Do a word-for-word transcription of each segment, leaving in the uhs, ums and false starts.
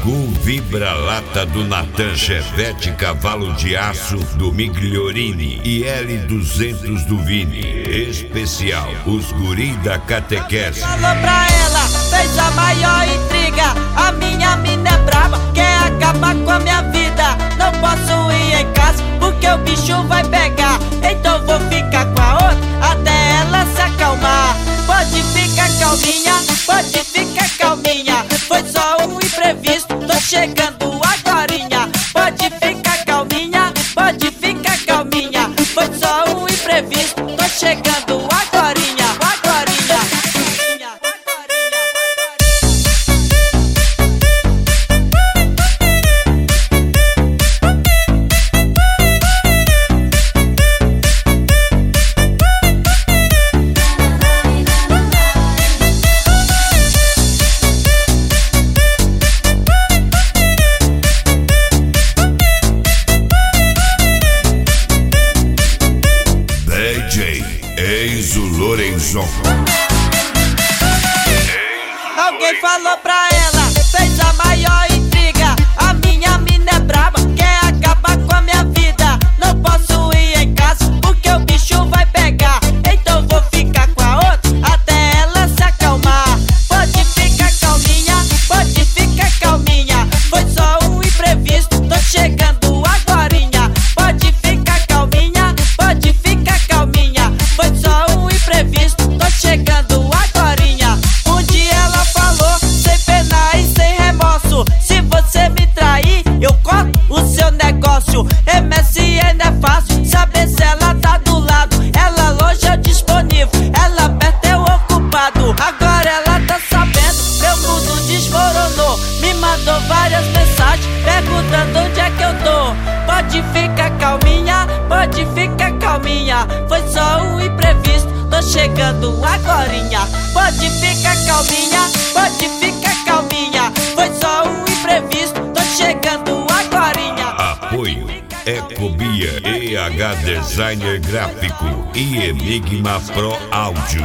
Bangu Vibra-Lata do Natan Chevette Cavalo de Aço do Migliorini e L duzentos do Vini. Especial, os guri da catequese. Falou pra ela, fez a maior intriga. A minha mina é brava, quer acabar com a minha vida. Não posso ir em casa porque o bicho vai pegar. Então vou ficar com a outra até ela se acalmar. Pode ficar calminha, pode ficar calminha. Foi só um imprevisto, tô chegando agorinha. Pode ficar calminha, pode ficar calminha. Foi só um imprevisto, tô chegando agorinha, agorinha. Eis o Lorenzon. Alguém falou pra ela, fez a maior intriga. A minha mina é braba, quer acabar com a minha vida. Não posso ir em casa porque o bicho vai pegar. Então vou ficar com a outra até ela se acalmar. Pode ficar calminha, pode ficar calminha. Foi só um imprevisto, tô chegando agorinha. Pode ficar calminha, pode ficar calminha. Foi só um imprevisto, tô chegando agorinha. Um dia ela falou, sem pena e sem remorso: se você me trair, eu corto o seu negócio. M S N é fácil, saber se ela tá do lado. Ela longe é disponível, ela perto é o ocupado. Agora ela tá sabendo, meu mundo desmoronou. Me mandou várias mensagens perguntando onde é que eu tô. Pode ficar calminha, pode ficar calminha. Foi só um imprevisto, tô chegando agorinha. Pode ficar calminha, pode ficar calminha. Foi só um imprevisto, tô chegando agorinha. Apoio Ecobia, E H Designer Gráfico e Enigma Pro Áudio.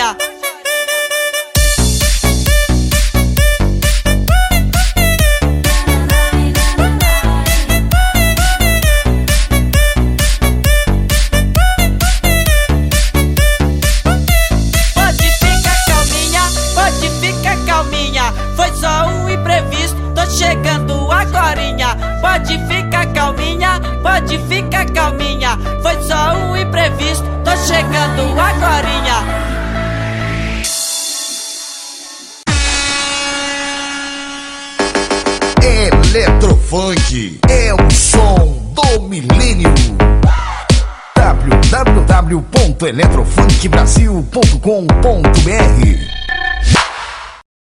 Foi só um imprevisto, tô chegando agorinha. Pode ficar calminha, pode ficar calminha. Foi só um imprevisto, tô chegando agorinha. Eletrofunk é o som do milênio. w w w ponto eletrofunk brasil ponto com ponto b r